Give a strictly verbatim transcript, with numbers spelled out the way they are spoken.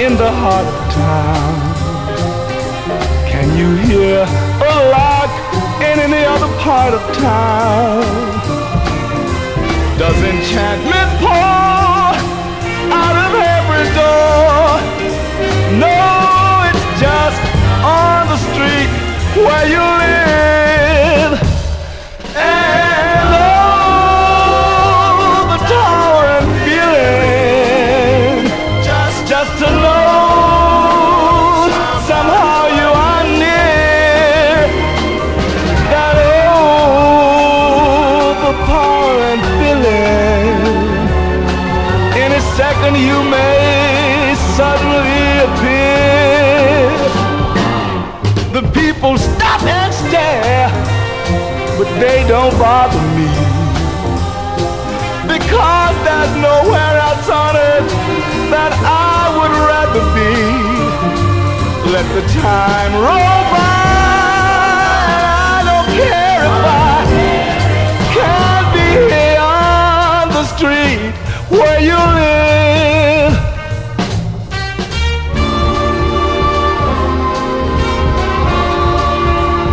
in the heart of town. Can you hear a lark in any other part of town? Does enchantment pour out of every door? No, it's just on the street where you live. And oh, the towering feeling, just, just to know somehow you are near. That overpowering feeling, any second you may suddenly appear. The people stop and stare, but they don't bother me, because there's nowhere else on earth that I would rather be. Let the time roll by, I don't care if I